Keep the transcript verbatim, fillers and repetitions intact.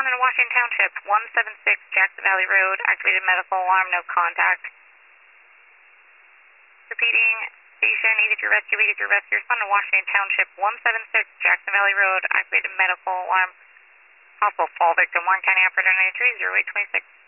Responding to Washington Township, one seven six Jackson Valley Road, activated medical alarm, no contact. Repeating, station, eighty-three Rescue, eighty-three Rescue, responding to Washington Township, one seven six Jackson Valley Road, activated medical alarm. Possible fall victim, Warren County Operator ninety-three, zero eight two six.